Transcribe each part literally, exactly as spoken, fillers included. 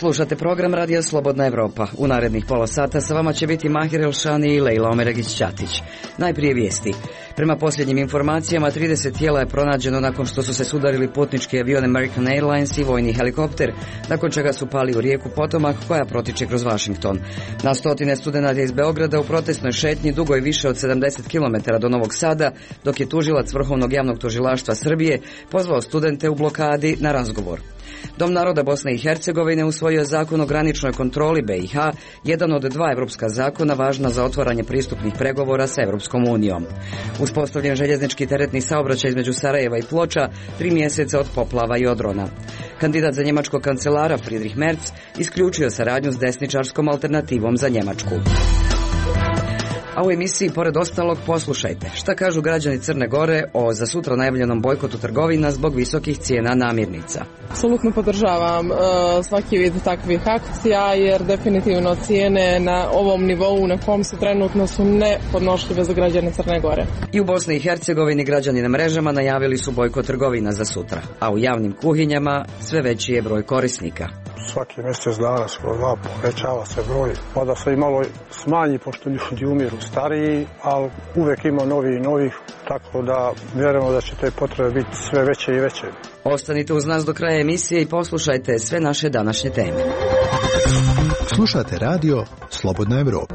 Slušate program Radija Slobodna Evropa. U narednih pola sata sa vama će biti Mahir Elšani i Lejla Omeregić-Ćatić. Najprije vijesti. Prema posljednjim informacijama, trideset tijela je pronađeno nakon što su se sudarili putnički avion American Airlines i vojni helikopter, nakon čega su pali u rijeku Potomak koja protiče kroz Vašington. Na stotine studenata iz Beograda u protestnoj šetnji dugoj više od sedamdeset kilometara do Novog Sada, dok je tužilac Vrhovnog javnog tužilaštva Srbije pozvao studente u blokadi na razgovor. Dom naroda Bosne i Hercegovine usvojio je zakon o graničnoj kontroli B i H, jedan od dva evropska zakona važna za otvaranje pristupnih pregovora sa Evropskom unijom. Uspostavljen željeznički teretni saobraćaj između Sarajeva i Ploča tri mjeseca od poplava i odrona. Kandidat za njemačkog kancelara Friedrich Merz isključio saradnju s desničarskom alternativom za Njemačku. A u emisiji, pored ostalog, poslušajte šta kažu građani Crne Gore o za sutra najavljenom bojkotu trgovina zbog visokih cijena namirnica. Apsolutno podržavam uh, svaki vid takvih akcija, jer definitivno cijene na ovom nivou na kom su trenutno su nepodnošljive za građane Crne Gore. I u Bosni i Hercegovini građani na mrežama najavili su bojkot trgovina za sutra, a u javnim kuhinjama sve veći je broj korisnika. Svaki mjesec dana skoro dva povećava se broj, pa da se i malo smanji pošto ljudi umiru stariji, ali uvijek ima novi i novih, tako da vjerujemo da će te potrebe biti sve veće i veće. Ostanite uz nas do kraja emisije i poslušajte sve naše današnje teme. Slušate radio Slobodna Evropa.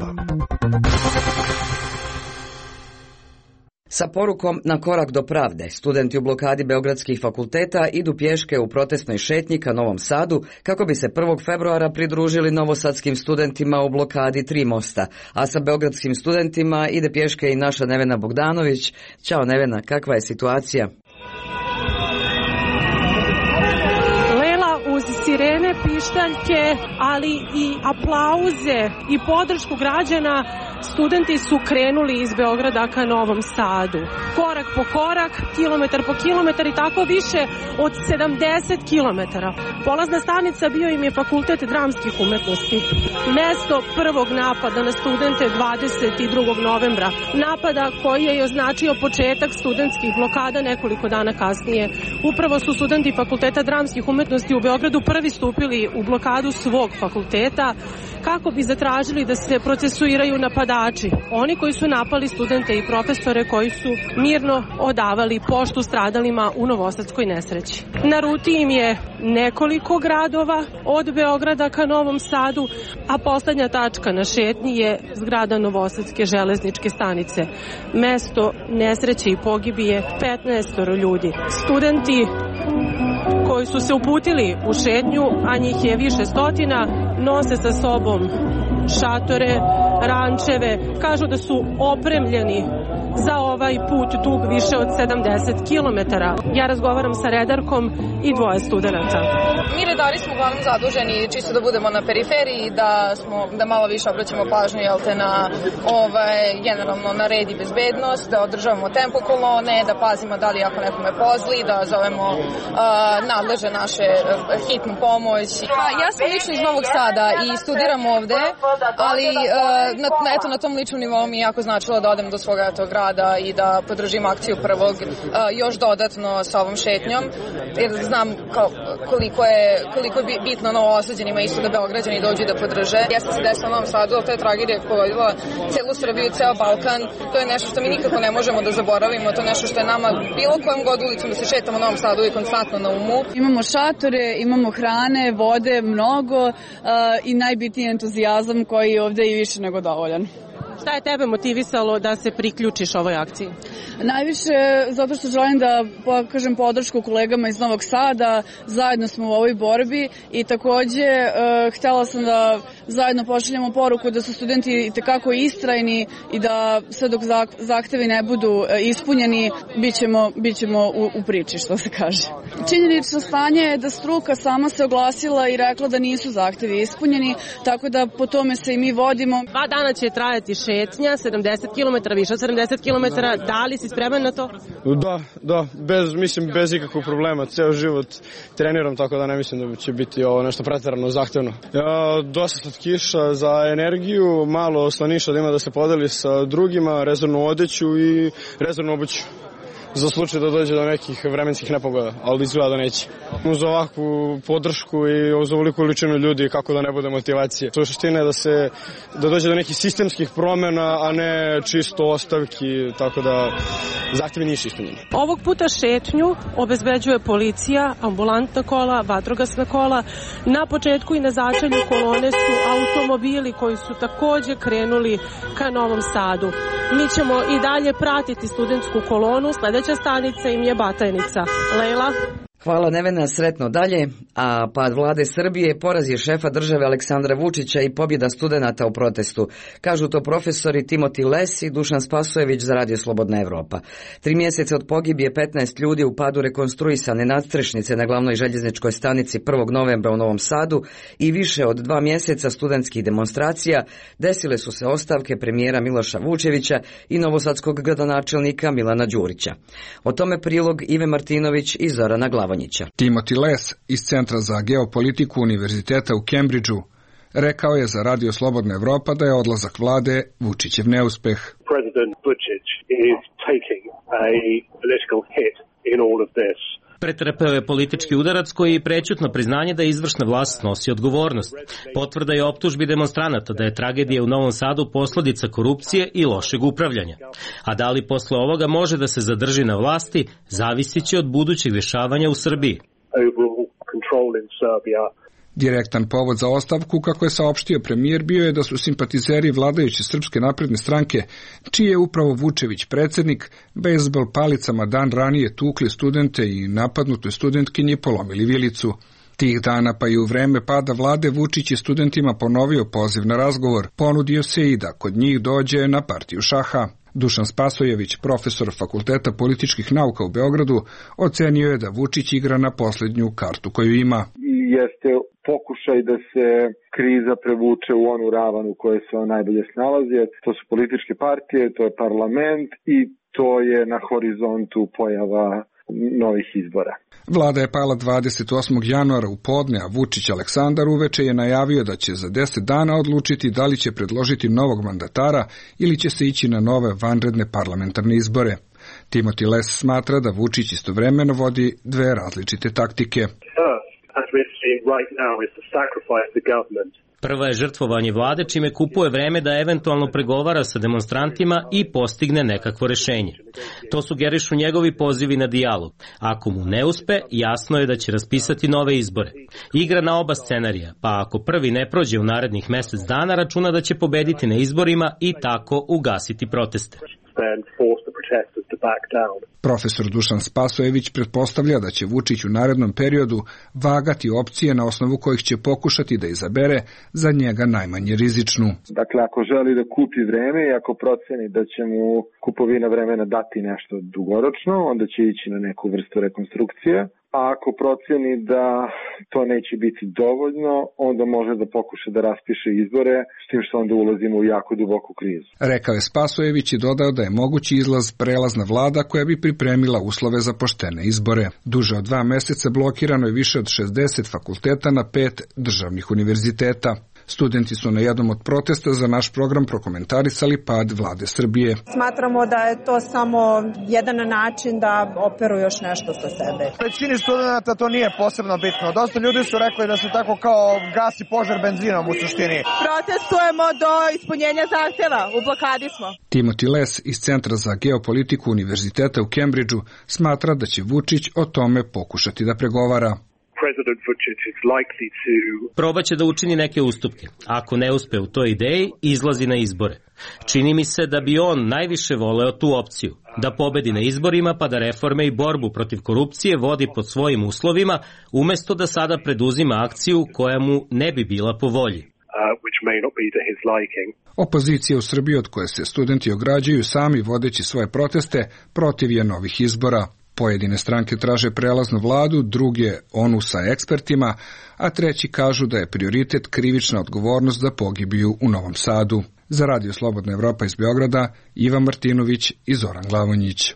Sa porukom na korak do pravde, studenti u blokadi beogradskih fakulteta idu pješke u protestnoj šetnji ka Novom Sadu kako bi se prvog februara pridružili novosadskim studentima u blokadi Tri mosta, a sa beogradskim studentima ide pješke i naša Nevena Bogdanović. Ćao Nevena, kakva je situacija? Uz sirene, pištaljke, ali i aplauze i podršku građana, studenti su krenuli iz Beograda ka Novom Sadu. Korak po korak, kilometar po kilometar i tako više od sedamdeset kilometara. Polazna stanica bio im je Fakultet dramskih umetnosti. Mesto prvog napada na studente dvadeset drugog novembra. Napada koji je označio početak studentskih blokada nekoliko dana kasnije. Upravo su studenti Fakulteta dramskih umetnosti u Beogradu prvi stupili u blokadu svog fakulteta kako bi zatražili da se procesuiraju napadači. Oni koji su napali studente i profesore koji su mirno odavali poštu stradalima u novosadskoj nesreći. Na ruti im je nekoliko gradova od Beograda ka Novom Sadu, a poslednja tačka na šetnji je zgrada Novosadske železničke stanice. Mesto nesreće i pogibije petnaestoro ljudi. Studenti koji su se uputili u šetnju, a njih je više stotina, nose sa sobom šatore, rančeve, kažu da su opremljeni za ovaj put dug više od sedamdeset kilometara. Ja razgovaram sa redarkom i dvoje studenata. Mi redari smo uglavnom zaduženi čisto da budemo na periferiji, da smo da malo više obraćamo pažnju jel te na ovaj generalno na red i bezbednost, da održavamo tempo kolone, da pazimo da li ako nekome pozli, da zovemo uh, nadležne naše hitnu pomoć. Pa, ja sam lično iz Novog Sada i studiram ovde, ali uh, na, eto, na tom ličnom nivou mi je jako značilo da odem do svoga eto, grada i da podržim akciju prvog uh, još dodatno sa ovom šetnjom, jer znam kao, koliko je koliko je bitno Novosađanima isto da Beograđani dođu da podrže. Jeste se desilo u Novom Sadu, ali to je tragedija koja pogodila celu Srbiju, ceo Balkan. To je nešto što mi nikako ne možemo da zaboravimo, to je nešto što je nama bilo kojom god ulicom da se šetamo u Novom Sadu i konstantno na umu. Imamo šatore, imamo hrane, vode, mnogo uh, i najbitniji entuzijazam koji je ovde i više nego dovoljan. Šta je tebe motivisalo da se priključiš ovoj akciji? Najviše zato što želim da pokažem podršku kolegama iz Novog Sada, zajedno smo u ovoj borbi i takođe e, htela sam da zajedno pošaljemo poruku da su studenti itekako istrajni i da sve dok zahtevi ne budu ispunjeni, bit ćemo, bit ćemo u, u priči, što se kaže. Činjenično stanje je da struka sama se oglasila i rekla da nisu zahtevi ispunjeni, tako da po tome se i mi vodimo. Dva dana će trajati šetnja, sedamdeset kilometara, više od sedamdeset kilometara, da li si spreman na to? Da, da, bez, mislim, bez ikakvog problema, ceo život treniram, tako da ne mislim da će biti ovo nešto preterano zahtevno. Ja, dosta slatkiša za energiju, malo slaniša da ima da se podeli sa drugima, rezervnu odeću i rezervnu obuću. za slučaj da dođe do nekih vremenskih nepogoda, ali izgleda da neće. Uz ovakvu podršku i uz ovoliku količinu ljudi, kako da ne bude motivacije. To je suština da se da dođe do nekih sistemskih promjena, a ne čisto ostavki, tako da zahtjevi nisu ispunjeni. Ovog puta šetnju obezbeđuje policija, ambulantna kola, vatrogasna kola. Na početku i na začelju kolone su automobili koji su takođe krenuli ka Novom Sadu. Mi ćemo i dalje pratiti studentsku kolonu. Sledeća stanica im je Batajnica. Lejla? Hvala Nevena, sretno dalje. A pad vlade Srbije, poraz je šefa države Aleksandra Vučića i pobjeda studenata u protestu. Kažu to profesori Timoti Les i Dušan Spasojević za Radio Slobodna Evropa. Tri mjeseca od pogibije petnaest ljudi u padu rekonstruisane nadstrešnice na glavnoj željezničkoj stanici prvog novembra u Novom Sadu i više od dva mjeseca studentskih demonstracija desile su se ostavke premijera Miloša Vučevića i novosadskog gradonačelnika Milana Đurića. O tome prilog Ive Martinović i Zorana Glavonjića. Timoti Les iz Centra za geopolitiku Univerziteta u Cambridgeu rekao je za Radio Slobodna Evropa da je odlazak vlade Vučićev neuspeh. President Vučić is taking a political hit in all of this. Pretrpeo je politički udarac koji je prećutno priznanje da izvršna vlast nosi odgovornost. Potvrda je optužbi demonstranata da je tragedija u Novom Sadu posljedica korupcije i lošeg upravljanja. A da li posle ovoga može da se zadrži na vlasti, zavisit će od budućeg dešavanja u Srbiji. Direktan povod za ostavku, kako je saopštio premijer, bio je da su simpatizeri vladajuće Srpske napredne stranke, čiji je upravo Vučević predsjednik, bejzbol palicama dan ranije tukli studente i napadnutoj studentkinji polomili vilicu. Tih dana pa i u vreme pada vlade Vučić je studentima ponovio poziv na razgovor, ponudio se i da kod njih dođe na partiju šaha. Dušan Spasojević, profesor Fakulteta političkih nauka u Beogradu, ocenio je da Vučić igra na posljednju kartu koju ima. Jeste pokušaj da se kriza prevuče u onu ravan u kojoj se on najbolje snalazi. To su političke partije, to je parlament i to je na horizontu pojava novih izbora. Vlada je pala dvadeset osmog januara u podne, a Vučić Aleksandar uveče je najavio da će za deset dana odlučiti da li će predložiti novog mandatara ili će se ići na nove vanredne parlamentarne izbore. Timoti Les smatra da Vučić istovremeno vodi dve različite taktike. Prva je žrtvovanje vlade, čime kupuje vreme da eventualno pregovara sa demonstrantima i postigne nekakvo rešenje. To sugerišu njegovi pozivi na dijalog. Ako mu ne uspe, jasno je da će raspisati nove izbore. Igra na oba scenarija, pa ako prvi ne prođe u narednih mesec dana, računa da će pobediti na izborima i tako ugasiti proteste. Profesor Dušan Spasojević pretpostavlja da će Vučić u narednom periodu vagati opcije na osnovu kojih će pokušati da izabere za njega najmanje rizičnu. Dakle, ako želi da kupi vreme i ako proceni da će mu kupovina vremena dati nešto dugoročno, onda će ići na neku vrstu rekonstrukcije. A ako proceni da to neće biti dovoljno, onda može da pokuša da raspiše izbore, s tim što onda ulazimo u jako duboku krizu. Rekao je Spasojević i dodao da je mogući izlaz prelazna vlada koja bi pripremila uslove za poštene izbore. Duže od dva meseca blokirano je više od šezdeset fakulteta na pet državnih univerziteta. Studenti su na jednom od protesta za naš program prokomentarisali pad vlade Srbije. Smatramo da je to samo jedan način da operu još nešto sa sebe. Većini studenta to nije posebno bitno. Dosta ljudi su rekli da se tako kao gasi požar benzinom u suštini. Protestujemo do ispunjenja zahteva. U blokadi smo. Timoti Les iz Centra za geopolitiku Univerziteta u Cambridgeu smatra da će Vučić o tome pokušati da pregovara. Probaće da učini neke ustupke. Ako ne uspe u toj ideji, izlazi na izbore. Čini mi se da bi on najviše voleo tu opciju, da pobedi na izborima pa da reforme i borbu protiv korupcije vodi pod svojim uslovima, umesto da sada preduzima akciju koja mu ne bi bila po volji. Opozicija u Srbiji, od koje se studenti ograđuju sami vodeći svoje proteste, protiv je novih izbora. Pojedine stranke traže prelaznu vladu, druge onu sa ekspertima, a treći kažu da je prioritet krivična odgovornost za pogibiju u Novom Sadu. Za Radio Slobodna Evropa iz Beograda, Iva Martinović i Zoran Glavonjić.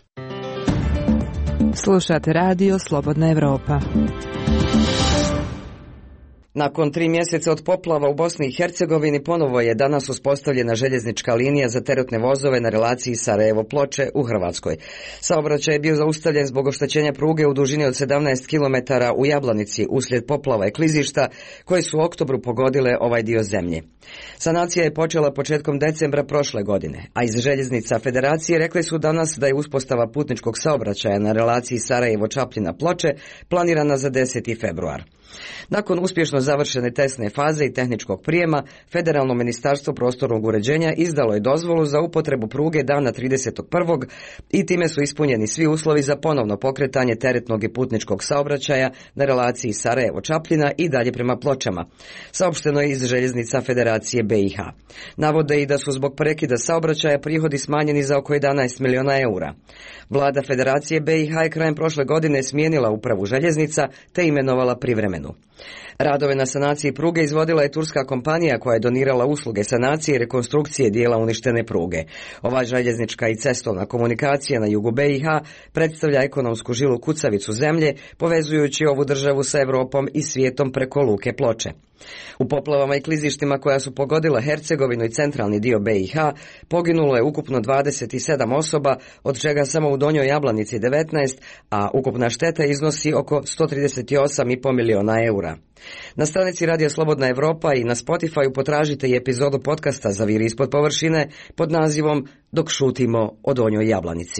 Slušate Radio Slobodna Evropa. Nakon tri mjeseca od poplava u Bosni i Hercegovini ponovo je danas uspostavljena željeznička linija za teretne vozove na relaciji Sarajevo-Ploče u Hrvatskoj. Saobraćaj je bio zaustavljen zbog oštećenja pruge u dužini od sedamnaest kilometara u Jablanici uslijed poplava i klizišta koje su u oktobru pogodile ovaj dio zemlje. Sanacija je počela početkom decembra prošle godine, a iz Željeznica Federacije rekli su danas da je uspostava putničkog saobraćaja na relaciji Sarajevo-Čapljina-Ploče planirana za deseti februar. Nakon uspješno završene testne faze i tehničkog prijema, Federalno ministarstvo prostornog uređenja izdalo je dozvolu za upotrebu pruge dana tridesetog prvog i time su ispunjeni svi uslovi za ponovno pokretanje teretnog i putničkog saobraćaja na relaciji Sarajevo-Čapljina i dalje prema Pločama. Saopšteno je iz Željeznica Federacije B i H. Navode i da su zbog prekida saobraćaja prihodi smanjeni za oko jedanaest miliona eura. Vlada Federacije B i H je krajem prošle godine smijenila upravu željeznica te imenovala privremenu. Radove na sanaciji pruge izvodila je turska kompanija koja je donirala usluge sanacije i rekonstrukcije dijela uništene pruge. Ova željeznička i cestovna komunikacija na jugu B i H predstavlja ekonomsku žilu kucavicu zemlje, povezujući ovu državu sa Europom i svijetom preko luke Ploče. U poplavama i klizištima koja su pogodila Hercegovinu i centralni dio B i H poginulo je ukupno dvadeset sedam osoba, od čega samo u Donjoj Jablanici devetnaest, a ukupna šteta iznosi oko sto trideset osam i pol miliona eura. Na stranici Radija Slobodna Evropa i na Spotifyu potražite i epizodu podcasta Zaviri ispod površine pod nazivom Dok šutimo o Donjoj Jablanici.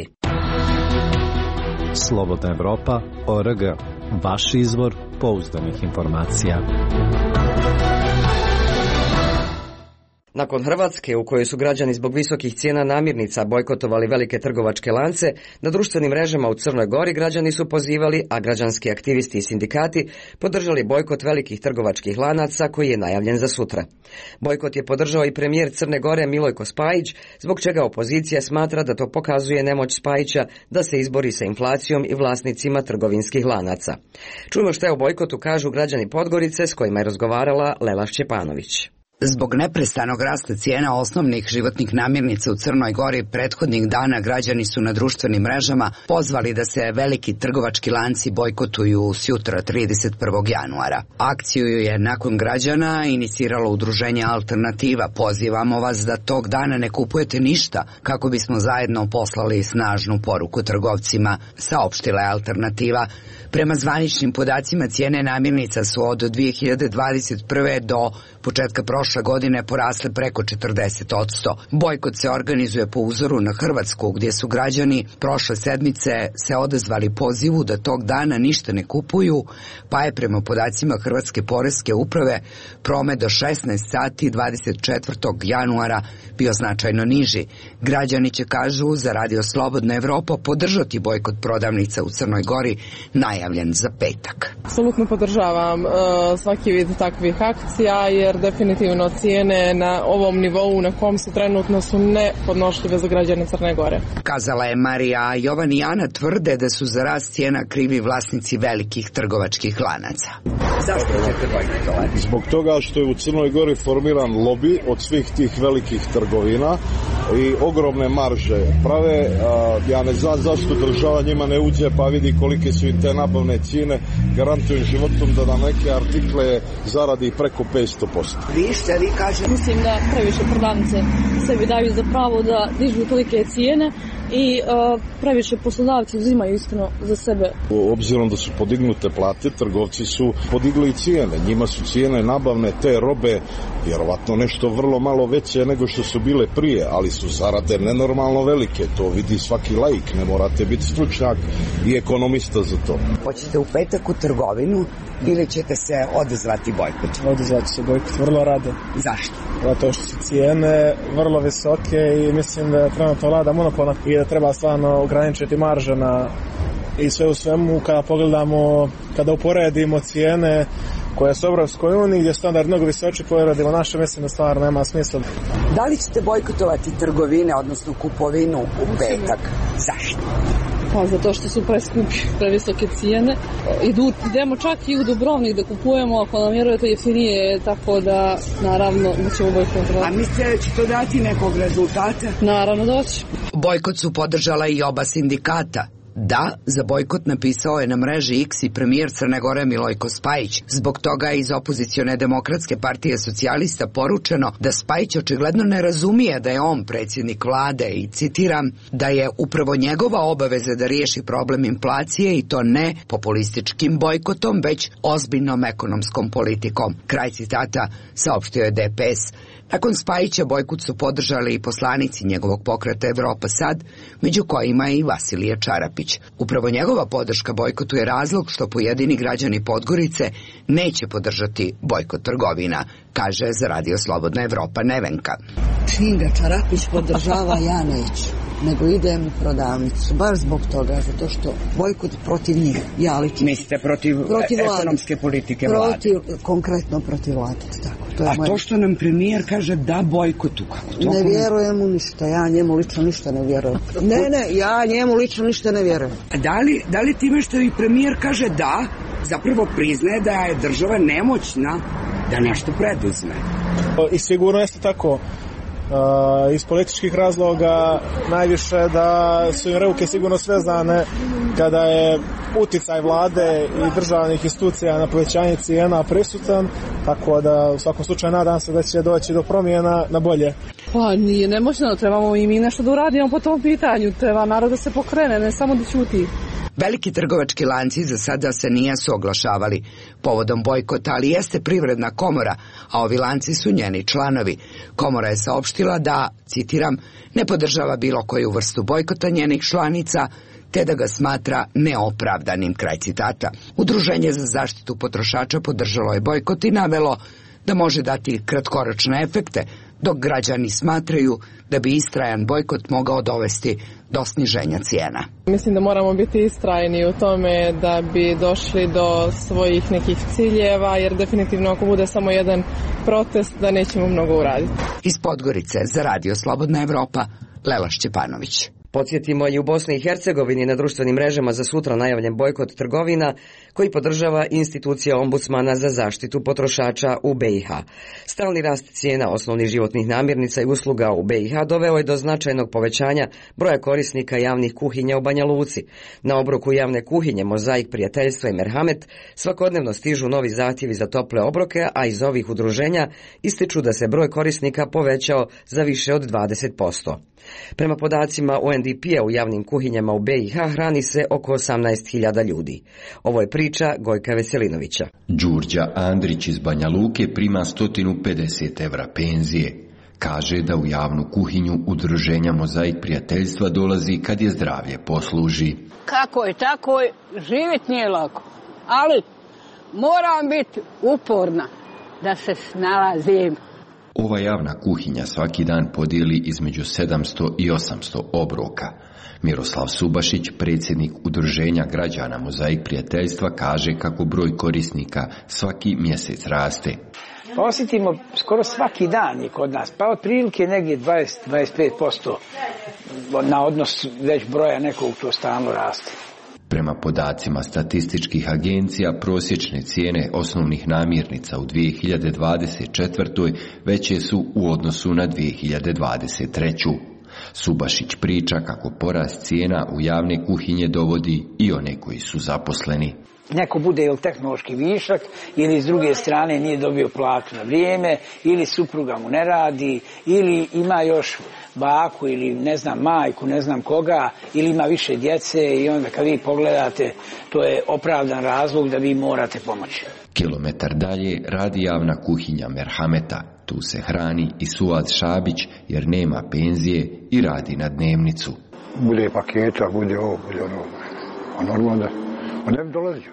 Slobodna Evropa, O R G, vaš izvor pouzdanih informacija. Nakon Hrvatske, u kojoj su građani zbog visokih cijena namirnica bojkotovali velike trgovačke lance, na društvenim mrežama u Crnoj Gori građani su pozivali, a građanski aktivisti i sindikati podržali bojkot velikih trgovačkih lanaca koji je najavljen za sutra. Bojkot je podržao i premijer Crne Gore Milojko Spajić, zbog čega opozicija smatra da to pokazuje nemoć Spajića da se izbori sa inflacijom i vlasnicima trgovinskih lanaca. Čujmo što je o bojkotu kažu građani Podgorice s kojima je razgovarala Lela Šćepanović. Zbog neprestanog rasta cijena osnovnih životnih namirnica u Crnoj Gori prethodnih dana građani su na društvenim mrežama pozvali da se veliki trgovački lanci bojkotuju sjutra trideset prvog januara. Akciju je nakon građana iniciralo udruženje Alternativa. Pozivamo vas da tog dana ne kupujete ništa kako bismo zajedno poslali snažnu poruku trgovcima, saopštila je Alternativa. Prema zvaničnim podacima cijene namirnica su od dvije hiljade dvadeset prve do početka prošle godine porasle preko četrdeset posto. Bojkot se organizuje po uzoru na Hrvatsku, gdje su građani prošle sedmice se odazvali pozivu da tog dana ništa ne kupuju, pa je prema podacima Hrvatske poreske uprave promet do šesnaest sati dvadeset četvrtog januara bio značajno niži. Građani će, kažu za Radio Slobodna Evropa, podržati bojkot prodavnica u Crnoj Gori najavljen za petak. Apsolutno podržavam uh, svaki vid takvih akcija, jer definitivno cijene na ovom nivou na kom su trenutno su nepodnošljive za građane Crne Gore. Kazala je Marija. Jovan i Ana tvrde da su za rast cijena krivi vlasnici velikih trgovačkih lanaca. Zašto ćete bojkotovati? Zbog toga što je u Crnoj Gori formiran lobi od svih tih velikih trgovina i ogromne marže prave. A, ja ne znam zašto država njima ne uđe pa vidi kolike su im te nabavne cijene, garantujem životom da na neke artikle zaradi preko petsto posto. Vi ste, vi kažete? Mislim da previše prodavnice sebi daju za pravo da dižu tolike cijene i uh, previše poslodavci uzimaju iskreno za sebe. Obzirom da su podignute plate, trgovci su podigli i cijene. Njima su cijene nabavne te robe vjerovatno nešto vrlo malo veće nego što su bile prije, ali su zarade nenormalno velike. To vidi svaki laik, ne morate biti stručnjak i ekonomista za to. Hoćete u petak u trgovinu ili ćete se odazvati bojkot? Odazvati se bojkot vrlo rado. Zašto? Zato što su cijene vrlo visoke i mislim da trenutno vlada monopolna i da treba stvarno ograničiti marže na i sve u svemu. Kada pogledamo, kada uporedimo cijene koje su u Europskoj uniji gdje je standard mnogo visoči, poredimo naše, mislim da stvarno nema smisla. Da li ćete bojkotovati trgovine, odnosno kupovinu u petak? Zašto? Pa zato što su preskupi, previsoke cijene. Idu, idemo čak i u Dubrovnik da kupujemo, ako nam vjerujete jeftinije, tako da naravno da ćemo bojkotovati. A mislite da će to dati nekog rezultata? Naravno da će. Bojkot su podržala i oba sindikata. Da, za bojkot napisao je na mreži X i premijer Crne Gore Milojko Spajić. Zbog toga je iz opozicione Demokratske partije socijalista poručeno da Spajić očigledno ne razumije da je on predsjednik vlade i citiram, da je upravo njegova obaveza da riješi problem inflacije i to ne populističkim bojkotom, već ozbiljnom ekonomskom politikom. Kraj citata saopštio je D P S. Nakon Spajića bojkot su podržali i poslanici njegovog pokreta Evropa sad, među kojima je i Vasilije Čarapić. Upravo njegova podrška bojkotu je razlog što pojedini građani Podgorice neće podržati bojkot trgovina, kaže za Radio Slobodna Evropa Nevenka. Čim ga Čarapić podržava, ja neću, nego idem u prodavnicu, baš zbog toga, zato što bojkot protiv njih, ja lično. Mislite protiv, protiv ekonomske politike vlade? Protiv, konkretno protiv vlade, tako. To je A moje... to što nam premijer kaže da bojkotu, kako to? Ne vjerujem mu ništa, ja njemu lično ništa ne vjerujem. Ne, ne, ja njemu lično ništa ne vjerujem. A da li, da li time što i premijer kaže da, zapravo priznaje da je država nemoćna da nešto preduzme? I sigurno jeste tako. Uh, iz političkih razloga najviše da su im ruke sigurno svezane kada je uticaj vlade i državnih institucija na povećanje cijena prisutan, tako da u svakom slučaju nadam se da će doći do promjena na bolje. Pa nije nemoćno, trebamo i mi nešto da uradimo po tom pitanju, treba narod da se pokrene, ne samo da ćuti. Veliki trgovački lanci za sada se nijesu oglašavali povodom bojkota, ali jeste Privredna komora, a ovi lanci su njeni članovi. Komora je saopštila da, citiram, ne podržava bilo koju vrstu bojkota njenih članica, te da ga smatra neopravdanim, kraj citata. Udruženje za zaštitu potrošača podržalo je bojkot i navelo da može dati kratkoročne efekte, dok građani smatraju da bi istrajan bojkot mogao dovesti do sniženja cijena. Mislim da moramo biti istrajni u tome da bi došli do svojih nekih ciljeva, jer definitivno ako bude samo jedan protest da nećemo mnogo uraditi. Iz Podgorice za Radio Slobodna Evropa, Lela Šćepanović. Podsjetimo i u Bosni i Hercegovini na društvenim mrežama za sutra najavljen bojkot trgovina koji podržava institucija ombudsmana za zaštitu potrošača u B i H. Stalni rast cijena osnovnih životnih namirnica i usluga u B i H doveo je do značajnog povećanja broja korisnika javnih kuhinja u Banja Luci. Na obroku javne kuhinje Mozaik, Prijateljstva i Merhamet svakodnevno stižu novi zahtjevi za tople obroke, a iz ovih udruženja ističu da se broj korisnika povećao za više od dvadeset posto. Prema podacima U N D P-a u javnim kuhinjama u B i H hrani se oko osamnaest hiljada ljudi. Ovo je priča Gojka Veselinovića. Đurđa Andrić iz Banja Luke prima sto pedeset evra penzije. Kaže da u javnu kuhinju udruženja Mozaik Prijateljstva dolazi kad je zdravlje posluži. Kako je tako, živjeti nije lako, ali moram biti uporna da se snalazim. Ova javna kuhinja svaki dan podijeli između sedamsto i osamsto obroka. Miroslav Subašić, predsjednik udruženja građana Mozaik Prijateljstva, kaže kako broj korisnika svaki mjesec raste. Pa osjetimo skoro svaki dan je kod nas, pa otprilike negdje dvadeset do dvadeset pet posto na odnos već broja nekog to stalno raste. Prema podacima statističkih agencija, prosječne cijene osnovnih namirnica u dvije hiljade dvadeset četvrtoj veće su u odnosu na dvije hiljade dvadeset treću. Subašić priča kako porast cijena u javne kuhinje dovodi i one koji su zaposleni. Neko bude ili tehnološki višak, ili s druge strane nije dobio platu na vrijeme, ili supruga mu ne radi, ili ima još baku ili ne znam majku, ne znam koga, ili ima više djece i onda kad vi pogledate, to je opravdan razlog da vi morate pomoći. Kilometar dalje radi javna kuhinja Merhameta. Tu se hrani i Suad Šabić jer nema penzije i radi na dnevnicu. Bude paketa, bude ovo, bude ono. A normalno da on ne bi dolazio.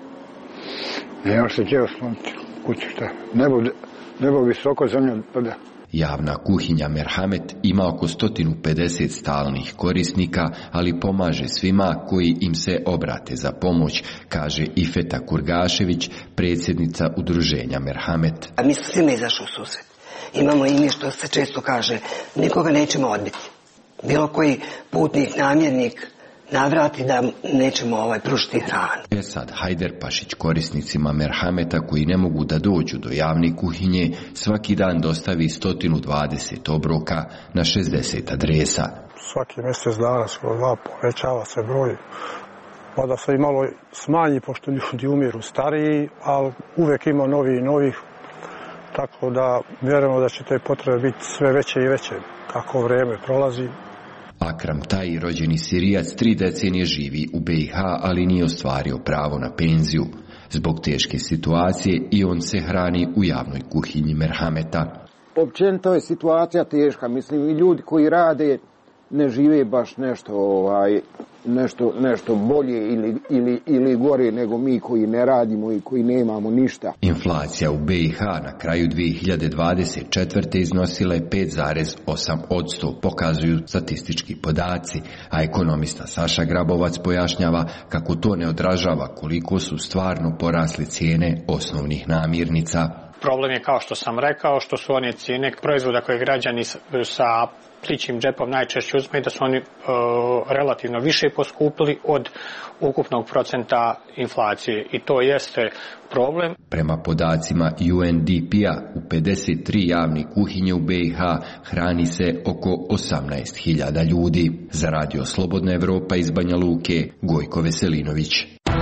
Nema se gdje osloniti kući, šta. Nebo, nebo visoko, zemlja pada. Javna kuhinja Merhamet ima oko sto pedeset stalnih korisnika, ali pomaže svima koji im se obrate za pomoć, kaže Ifeta Kurgašević, predsjednica udruženja Merhamet. A mi smo svima izašli u susret. Imamo i mi, što se često kaže, nikoga nećemo odbiti. Bilo koji putnik, namjernik navrati da nećemo ovaj pružiti hranu. E sad, Hajder Pašić korisnicima Merhameta koji ne mogu da dođu do javne kuhinje svaki dan dostavi sto dvadeset obroka na šezdeset adresa. svaki mjesec dana, skoro dva, povećava se broj. Pa da se i malo smanji, pošto ljudi umiru stariji, ali uvijek ima novi i novih. Tako da vjerujemo da će te potrebe biti sve veće i veće kako vrijeme prolazi. Akram Taji, rođeni Sirijac, tri decenije živi u B i H, ali nije ostvario pravo na penziju. Zbog teške situacije i on se hrani u javnoj kuhinji merhameta. Općenito je situacija teška, mislim i ljudi koji rade ne žive baš nešto ovaj nešto nešto bolje ili ili ili gore nego mi koji ne radimo i koji nemamo ništa. Inflacija u B i H na kraju dvije hiljade dvadeset četvrte iznosila je pet zarez osam posto, pokazuju statistički podaci, a ekonomista Saša Grabovac pojašnjava kako to ne odražava koliko su stvarno porasle cijene osnovnih namirnica. Problem je, kao što sam rekao, što su one cijene proizvoda koje građani sa plićim džepom najčešće uzme, da su oni e, relativno više poskupili od ukupnog procenta inflacije i to jeste problem. Prema podacima U N D P-a u pedeset tri javne kuhinje u B i H hrani se oko osamnaest hiljada ljudi. Za Radio Slobodna Evropa iz Banja Luke, Gojko Veselinović.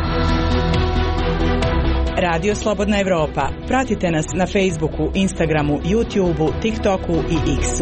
Radio Slobodna Evropa. Pratite nas na Facebooku, Instagramu, YouTubeu, TikToku i X-u.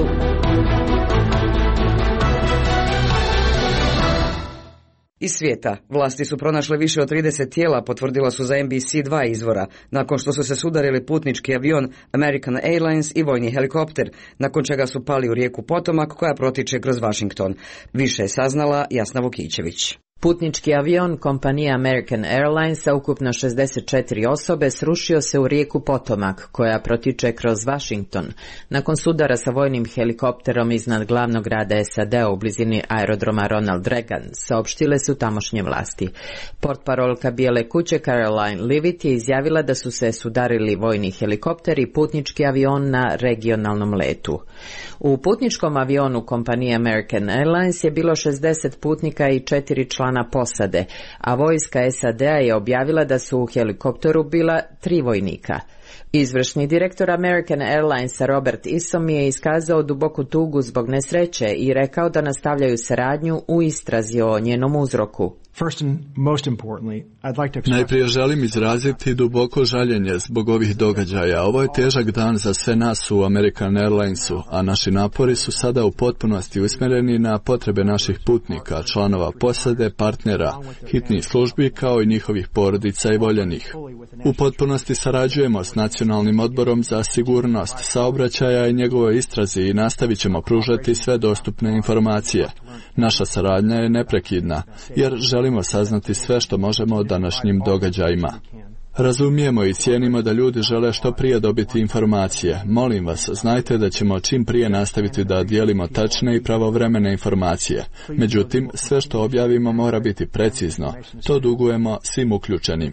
Iz svijeta, vlasti su pronašle više od trideset tijela, potvrdila su za N B C dva izvora, nakon što su se sudarili putnički avion American Airlines i vojni helikopter, nakon čega su pali u rijeku Potomak koja protiče kroz Washington. Više je saznala Jasna Vukićević. Putnički avion kompanije American Airlines sa ukupno šezdeset četiri osobe srušio se u rijeku Potomak, koja protiče kroz Washington, nakon sudara sa vojnim helikopterom iznad glavnog grada S A D-a u blizini aerodroma Ronald Reagan, saopštile su tamošnje vlasti. Portparolka Bijele kuće Caroline Leavitt je izjavila da su se sudarili vojni helikopter i putnički avion na regionalnom letu. U putničkom avionu kompanije American Airlines je bilo šezdeset putnika i četiri člana posade, a vojska S A D-a je objavila da su u helikopteru bila tri vojnika. Izvršni direktor American Airlinesa Robert Isom je iskazao duboku tugu zbog nesreće i rekao da nastavljaju saradnju u istrazi o njenom uzroku. Najprije želim izraziti duboko žaljenje zbog ovih događaja. Ovo je težak dan za sve nas u American Airlinesu, a naši napori su sada u potpunosti usmjereni na potrebe naših putnika, članova posade, partnera, hitnih službi kao i njihovih porodica i voljenih. U potpunosti sarađujemo s Nacionalnim odborom za sigurnost saobraćaja i njegovoj istrazi i nastavit ćemo pružati sve dostupne informacije. Naša saradnja je neprekidna, jer želimo saznati sve što možemo o današnjim događajima. Razumijemo i cijenimo da ljudi žele što prije dobiti informacije. Molim vas, znajte da ćemo čim prije nastaviti da dijelimo tačne i pravovremene informacije. Međutim, sve što objavimo mora biti precizno. To dugujemo svim uključenim.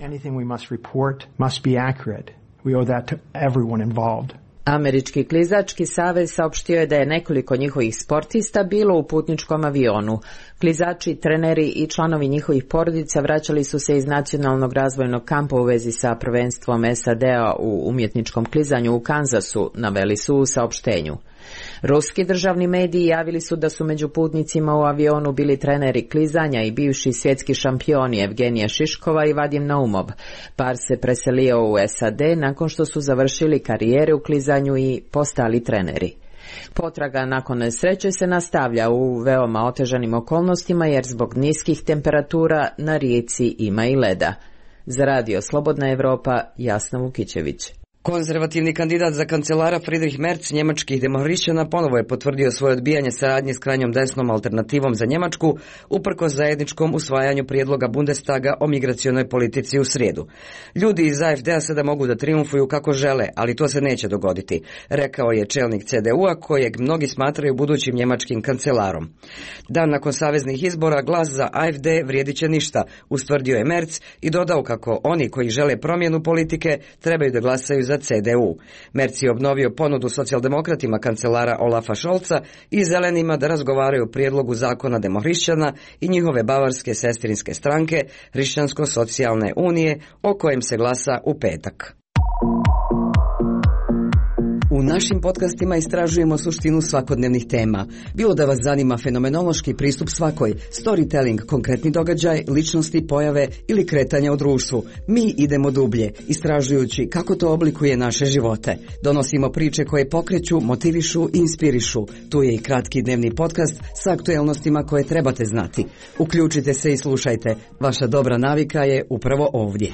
Američki klizački savez saopštio je da je nekoliko njihovih sportista bilo u putničkom avionu. Klizači, treneri i članovi njihovih porodica vraćali su se iz nacionalnog razvojnog kampa u vezi sa prvenstvom S A D-a u umjetničkom klizanju u Kansasu, naveli su u saopštenju. Ruski državni mediji javili su da su među putnicima u avionu bili treneri klizanja i bivši svjetski šampioni Evgenija Šiškova i Vadim Naumov. Par se preselio u S A D nakon što su završili karijere u klizanju i postali treneri. Potraga nakon nesreće se nastavlja u veoma otežanim okolnostima jer zbog niskih temperatura na rijeci ima i leda. Za Radio Slobodna Evropa, Jasna Vukićević. Konzervativni kandidat za kancelara Friedrich Merz njemačkih demohrišćana ponovo je potvrdio svoje odbijanje saradnje s krajnjom desnom alternativom za Njemačku uprkos zajedničkom usvajanju prijedloga Bundestaga o migracionoj politici u srijedu. Ljudi iz A F D-a sada mogu da triumfuju kako žele, ali to se neće dogoditi, rekao je čelnik C D U-a kojeg mnogi smatraju budućim njemačkim kancelarom. Dan nakon saveznih izbora glas za A F D vrijedit će ništa, ustvrdio je Merz i dodao kako oni koji žele promjenu politike trebaju da glasaju za C D U. Merz je obnovio ponudu socijaldemokratima kancelara Olafa Scholza i zelenima da razgovaraju o prijedlogu zakona demohrišćana i njihove bavarske sestrinske stranke Hrišćansko-socijalne unije o kojem se glasa u petak. U našim podcastima istražujemo suštinu svakodnevnih tema. Bilo da vas zanima fenomenološki pristup svakoj, storytelling, konkretni događaj, ličnosti, pojave ili kretanja u društvu, mi idemo dublje, istražujući kako to oblikuje naše živote. Donosimo priče koje pokreću, motivišu i inspirišu. Tu je i kratki dnevni podcast sa aktuelnostima koje trebate znati. Uključite se i slušajte. Vaša dobra navika je upravo ovdje.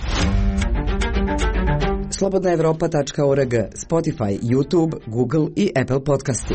slobodna evropa tačka org, Spotify, YouTube, Google i Apple podcasti.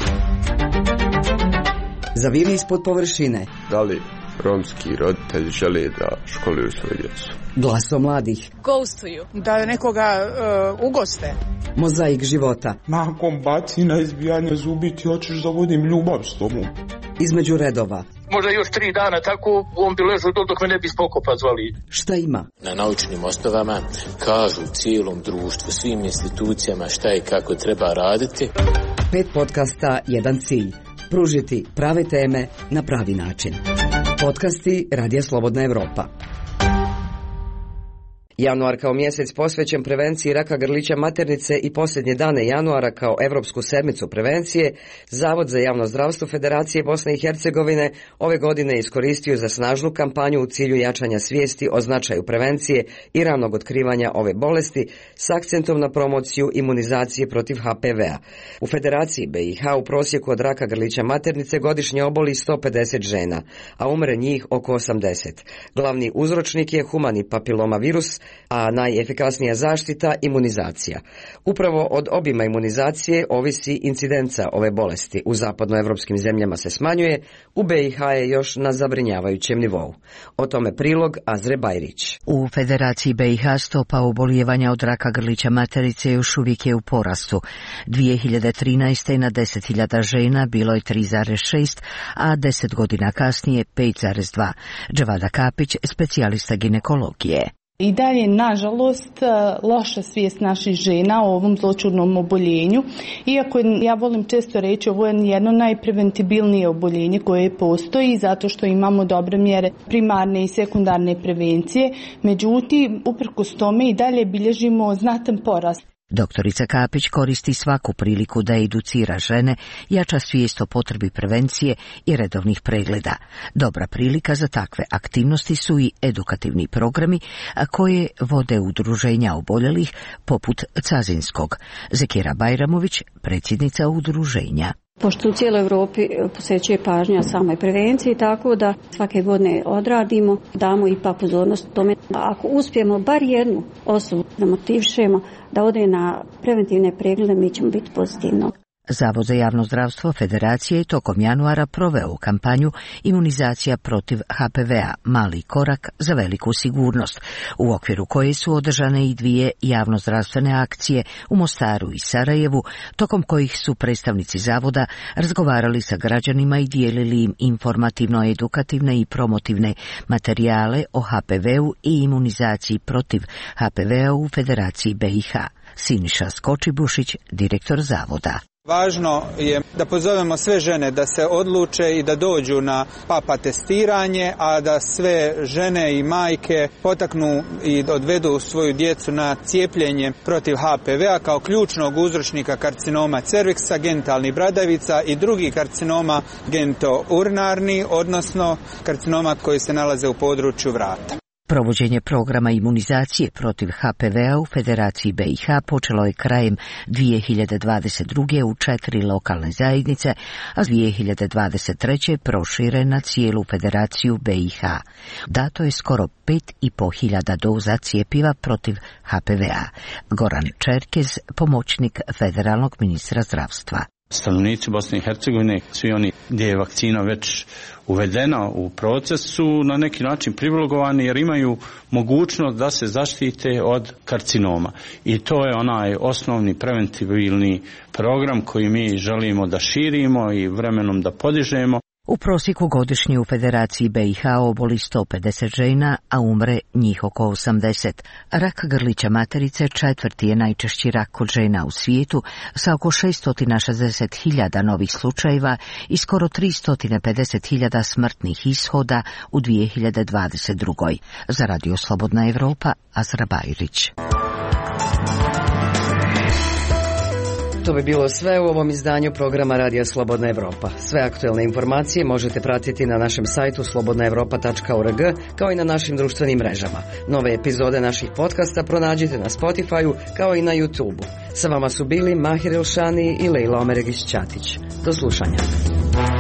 Zaviri ispod površine. Da li romski roditelji žele da školuju svoju djecu? Glaso mladih. Ghostuju. Da nekoga uh, ugoste. Mozaik života. Nakon baci na izbijanje zubi, ti hoćeš da vodim ljubav s tobom. Između redova. Možda još tri dana tako, on bi ležao dok me ne bi spokopa zvali. Šta ima? Na naučnim osnovama kažu cijelom društvu, svim institucijama šta i kako treba raditi. Pet podcasta, jedan cilj. Pružiti prave teme na pravi način. Podcasti Radija Slobodna Evropa. Januar kao mjesec posvećen prevenciji raka grlića maternice i posljednje dane januara kao Evropsku sedmicu prevencije, Zavod za javno zdravstvo Federacije Bosne i Hercegovine ove godine iskoristio za snažnu kampanju u cilju jačanja svijesti o značaju prevencije i ranog otkrivanja ove bolesti s akcentom na promociju imunizacije protiv H P V-a. U Federaciji B i H u prosjeku od raka grlića maternice godišnje oboli sto pedeset žena, a umre njih oko osamdeset. Glavni uzročnik je humani papilomavirus, a najefikasnija zaštita imunizacija. Upravo od obima imunizacije ovisi incidenca ove bolesti. U zapadnoevropskim zemljama se smanjuje, u B i H je još na zabrinjavajućem nivou. O tome prilog Azre Bajrić. U Federaciji B i H stopa obolijevanja od raka grlića materice još uvijek je u porastu. dvije hiljade trinaeste. na deset hiljada žena bilo je tri zarez šest, a deset godina kasnije pet zarez dva. Džavada Kapić, specijalista ginekologije. I dalje, nažalost, loša svijest naših žena o ovom zloćudnom oboljenju. Iako ja volim često reći, ovo je jedno najpreventibilnije oboljenje koje postoji zato što imamo dobre mjere primarne i sekundarne prevencije. Međutim, uprkos tome i dalje bilježimo znatan porast. Doktorica Kapić koristi svaku priliku da educira žene, jača svijest o potrebi prevencije i redovnih pregleda. Dobra prilika za takve aktivnosti su i edukativni programi koje vode udruženja oboljelih poput Cazinskog. Zekira Bajramović, predsjednica udruženja. Pošto u cijeloj Europi posvećuje pažnja samoj prevenciji, tako da svake godine odradimo, damo i pa pozornost tome. Ako uspijemo bar jednu osobu da motivišemo da ode na preventivne preglede, mi ćemo biti pozitivno. Zavod za javno zdravstvo Federacije je tokom januara proveo kampanju imunizacija protiv H P V-a, mali korak za veliku sigurnost, u okviru koje su održane i dvije javnozdravstvene akcije u Mostaru i Sarajevu, tokom kojih su predstavnici zavoda razgovarali sa građanima i dijelili im informativno-edukativne i promotivne materijale o H P V-u i imunizaciji protiv H P V-a u Federaciji B i H. Siniša Skočibušić, direktor zavoda. Važno je da pozovemo sve žene da se odluče i da dođu na papa testiranje, a da sve žene i majke potaknu i odvedu svoju djecu na cijepljenje protiv H P V-a kao ključnog uzročnika karcinoma cerviksa, genitalnih bradavica i drugih karcinoma genitournarni, odnosno karcinoma koji se nalaze u području vrata. Provođenje programa imunizacije protiv H P V-a u Federaciji B i H počelo je krajem dvije hiljade dvadeset druge. u četiri lokalne zajednice, a dvije hiljade dvadeset treće prošire na cijelu Federaciju B i H. Dato je skoro pet i po hiljada doza cjepiva protiv H P V-a. Goran Čerkez, pomoćnik federalnog ministra zdravstva. Stanovnici Bosne i Hercegovine, svi oni gdje je vakcina već uvedena u proces, su na neki način privilegovani jer imaju mogućnost da se zaštite od karcinoma. I to je onaj osnovni preventibilni program koji mi želimo da širimo i vremenom da podižemo. U prosjeku godišnje u Federaciji B i H oboli sto pedeset žena, a umre njih oko osamdeset. Rak grlića materice četvrti je najčešći rak kod žena u svijetu, sa oko šesto šezdeset hiljada novih slučajeva i skoro tristo pedeset hiljada smrtnih ishoda u dvije hiljade dvadeset druge. Za Radio Slobodna Evropa, Azra Bajrić. To bi bilo sve u ovom izdanju programa Radija Slobodna Evropa. Sve aktuelne informacije možete pratiti na našem sajtu slobodna evropa tačka org kao i na našim društvenim mrežama. Nove epizode naših podcasta pronađite na Spotify-u kao i na YouTube-u. Sa vama su bili Mahir Elšani i Lejla Omeregić Ćatić. Do slušanja.